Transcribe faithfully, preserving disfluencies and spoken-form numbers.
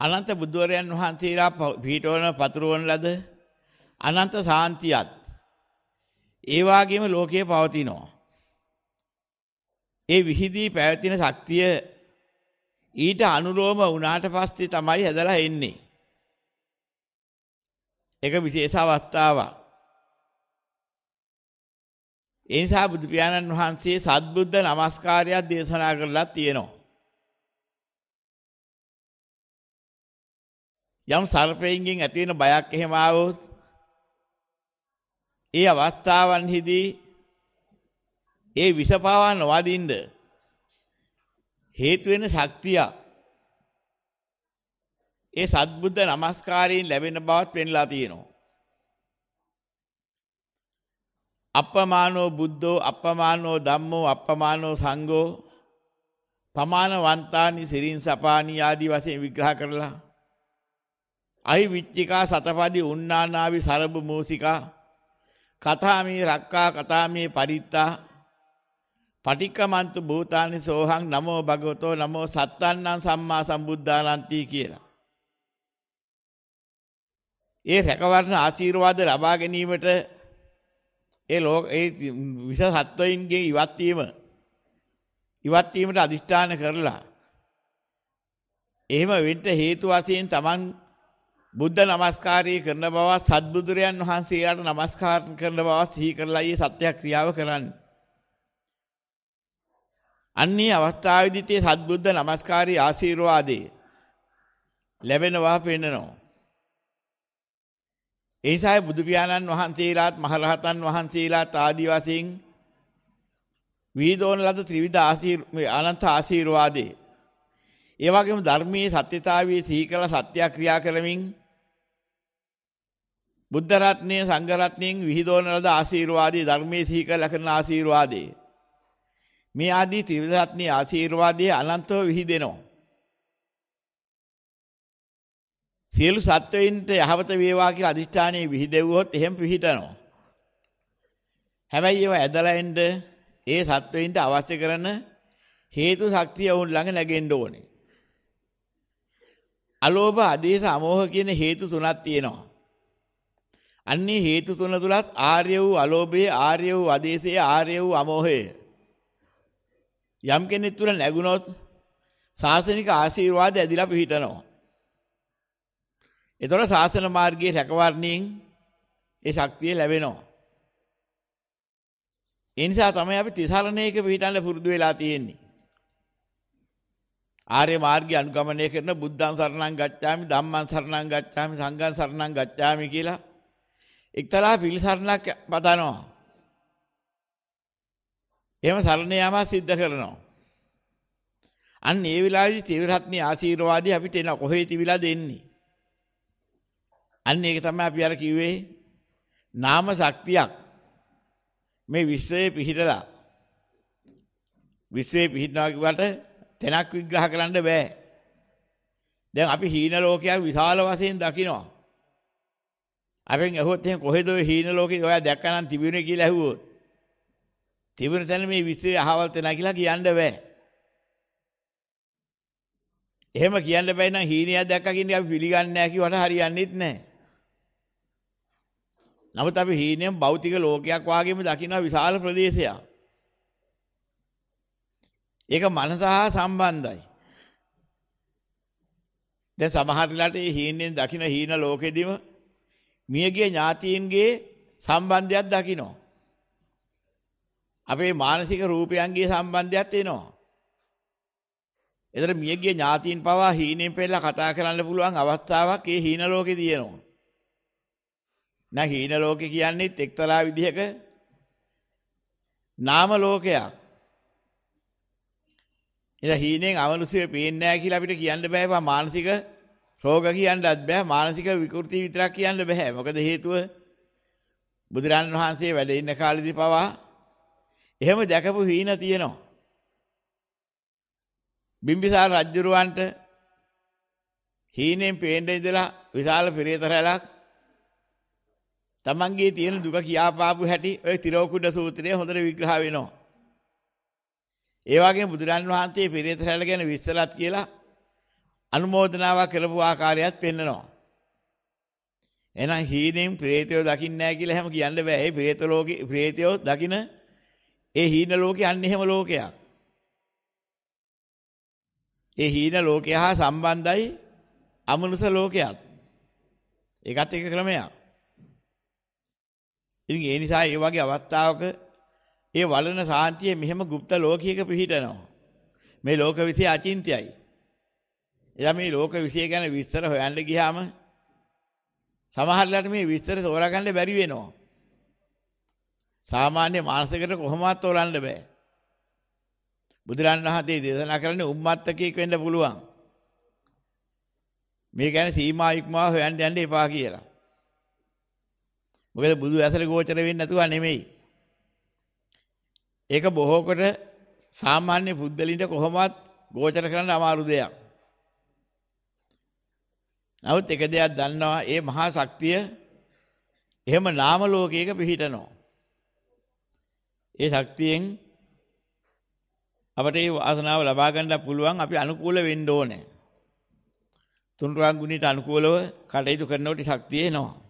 අනන්ත බුදුරයන් වහන්සේලා පිහිටවන පතුරවන ලද අනන්ත සාන්තියත් ඒ වාගේම ලෝකයේ පවතිනවා. ඒ විහිදී පැවතින ශක්තිය ඊට අනුලෝම වුණාට පස්සේ තමයි හැදලා එන්නේ. ඒක විශේෂ අවස්ථාවක්. ඒ නිසා බුදු පියාණන් වහන්සේ සත්බුද්ධ නමස්කාරයක් දේශනා කරලා තියෙනවා. යම් සර්පයෙන්ගෙන් ඇති වෙන බයක් එහෙම ආවොත් ඒ අවස්ථාවන්හිදී ඒ විසපාවා නොවදින්න හේතු වෙන ශක්තිය ඒ සත්බුද්ධ නමස්කාරයෙන් ලැබෙන බවත් පෙන්ලා තියෙනවා. අප්පමානෝ බුද්ධෝ අප්පමානෝ ධම්මෝ අප්පමානෝ සංඝෝ පමානවන්තානි සිරින් සපානි ආදී වශයෙන් විග්‍රහ කරලා අයි විච්චිකා සතපදි උන්නානාවි සරබ මූසිකා කතාමේ රක්කා කතාමේ පරිත්තා පටික්කමන්තු භූතානි සෝහං නමෝ භගවතෝ නමෝ සත්තන්නං සම්මා සම්බුද්ධානන්ති කියලා. ඒ රැකවරණ ආශිර්වාද ලබා ගැනීමට ඒ ලෝක ඒ විස සත්වයින්ගේ ඉවත් වීම ඉවත් වීමට අදිෂ්ඨාන කරලා එහෙම වෙන්න හේතු වශයෙන් Taman බුද්ධ නමස්කාරය කරන බව සත්බුදුරයන් වහන්සේලාට නමස්කාර කරන බව සිහි කරලා ඊ සත්‍ය ක්‍රියාව කරන්නේ. අන්නේ අවස්ථාවේදී තේ සත්බුද්ධ නමස්කාරී ආශිර්වාදේ ලැබෙනවා පෙන්නනවා. ඒ නිසා බුදු පියාණන් වහන්සේලාත් මහරහතන් වහන්සේලාත් ආදි වශයෙන් වීදෝන ලද ත්‍රිවිධ ආශීර් අනන්ත ආශිර්වාදේ ඒ වගේම ධර්මයේ සත්‍යතාවයේ සිහි කළ සත්‍ය ක්‍රියා කරමින් බුද්ධ රත්නයේ සංඝ රත්නයෙන් විහිදෝන ලද ආශිර්වාදේ ධර්මයේ සිහි කළ කරන ආශිර්වාදේ මේ ආදී ත්‍රිවිධ රත්නයේ ආශිර්වාදයේ අනන්තව විහිදෙනවා. සියලු සත්වයින්ට යහපත වේවා කියලා අදිෂ්ඨානයේ විහිදෙව්වොත් එහෙම පිහිටනවා. හැබැයි ඒව ඇදලා එන්න ඒ සත්වයින්ට අවශ්‍ය කරන හේතු ශක්තිය වුන් ළඟ නැගෙන්න ඕනේ. අලෝභ, ආදේශ, අමෝහ කියන හේතු තුනක් තියෙනවා. අන්නේ හේතු තුන තුලත් ආර්ය වූ අලෝභය, ආර්ය වූ ආදේශය, ආර්ය වූ අමෝහය යම් කෙනෙක් තුල නැගුණොත් සාසනික ආශිර්වාද ඇදිලා පිහිටනවා. ඒතොර ශාසන මාර්ගයේ රැකවරණයෙන් ඒ ශක්තිය ලැබෙනවා. ඒ නිසා තමයි අපි තිසරණයක පිහිටන්න පුරුදු වෙලා තියෙන්නේ. ආර්ය මාර්ගය අනුගමනය කරන බුද්ධං සරණං ගච්ඡාමි, ධම්මං සරණං ගච්ඡාමි, සංඝං සරණං ගච්ඡාමි කියලා එක්තරා පිළිසරණක් පතනවා. එහෙම සරණ යාම සිද්ධ කරනවා. අන්න ඒ වෙලාවේදී ත්‍රිවිධ ආශිර්වාදي අපිට එන කොහේ තිබිලා දෙන්නේ. අන්න ඒක තමයි අපි අර කිව්වේ නාම ශක්තියක් මේ විශ්වයේ පිහිටලා විශ්වයේ පිහිටනවා කියවට තැනක් විග්‍රහ කරන්න බෑ. දැන් අපි හීන ලෝකයක් විශාල වශයෙන් දකිනවා. අපෙන් අහුවොත් එහෙනම් කොහෙද ඔය හීන ලෝකේ ඔයා දැක්කනම් තිබුණේ කියලා අහුවොත් තිබුණ තැන මේ විශ්වයේ අහවල් තැන කියලා කියන්න බෑ. එහෙම කියන්න බෑ නම් හීනයක් දැක්කා කියන්නේ අපි පිළිගන්නේ නැහැ කිව්වට හරියන්නේත් නැහැ. නමුත් අපි හීනෙන් භෞතික ලෝකයක් වාගේම දකින්න විශාල ප්‍රදේශයක්. ඒක මනස හා සම්බන්ධයි. දැන් සමහර වෙලාවට මේ හීනෙන් දකින්න හීන ලෝකෙදිම මියගිය ඥාතීන්ගේ සම්බන්ධයක් දකිනවා. අපේ මානසික රූපයන්ගේ සම්බන්ධයක් එනවා. එතන මියගිය ඥාතීන් පවා හීනෙන් පෙන්නලා කතා කරන්න පුළුවන් අවස්ථාවක් ඒ හීන ලෝකේ තියෙනවා. නැහ හීන ලෝකේ කියන්නේ එක්තරා විදිහක නාම ලෝකයක්. එදා හීනෙන් අමනුෂ්‍යය පේන්නේ නැහැ කියලා අපිට කියන්න බෑ. ඒවා මානසික රෝග කියන්නත් බෑ. මානසික විකෘති විතරක් කියන්න බෑ. මොකද හේතුව බුදුරන් වහන්සේ වැඩ ඉන්න කාලෙදී පවා එහෙම දැකපු හීන තියෙනවා. බිම්බිසාර රජුරවන්ට හීනෙන් පේන්න ඉඳලා විශාල පෙරේත රැලක් තමන්ගේ තියෙන දුක කියාපාපු හැටි ඔය තිරෝකුඩ සූත්‍රයේ හොඳට විග්‍රහ වෙනවා. ඒ වගේම බුදුරන් වහන්සේ පෙරේත රැල ගැන විස්තරත් කියලා අනුමෝදනාවක් කරපු ආකාරයත් පෙන්නනවා. එහෙනම් හීනෙන් ප්‍රේතයෝ දකින්නේ නැහැ කියලා හැම කියන්න බෑ. ඒ ප්‍රේත ලෝකේ ප්‍රේතයෝ දකින ඒ හීන ලෝකේ අන්න එහෙම ලෝකයක්. ඒ හීන ලෝකය හා සම්බන්ධයි අමනුෂ්‍ය ලෝකයක්. ඒකත් එක ක්‍රමයක්. ඉතින් ඒ නිසා ඒ වගේ අවස්ථාවක ඒ වළන සාන්තිය මෙහෙම গুপ্ত ලෝකයක පිහිටනවා. මේ ලෝක විශ්ය අචින්ත්‍යයි. එයා මේ ලෝක විශ්ය ගැන විස්තර හොයන්න ගියාම සමහරවිට මේ විස්තර තෝරාගන්න බැරි වෙනවා. සාමාන්‍ය මානසිකට කොහොමවත් තෝරන්න බෑ. බුදුරන් වහන්සේ දේශනා කරන්නේ උම්මත්තකෙක් වෙන්න පුළුවන්. මේ කියන්නේ සීමා ඉක්මවා හොයන්න යන්න එපා කියලා. මොකද බුදු ඇසල ගෝචර වෙන්නේ නැතුව නෙමෙයි. ඒක බොහෝ කොට සාමාන්‍ය පුද්ගලින්ට කොහොමවත් ගෝචර කරන්න අමාරු දෙයක්. නමුත් එක දෙයක් දන්නවා ඒ මහා ශක්තිය එහෙම නාම ලෝකයක පිහිටනවා. ඒ ශක්තියෙන් අපට මේ වාසනාව ලබා ගන්න පුළුවන් අපි අනුකූල වෙන්න ඕනේ. තුන්රුවන් ගුණයට අනුකූලව කටයුතු කරනකොට ශක්තිය එනවා.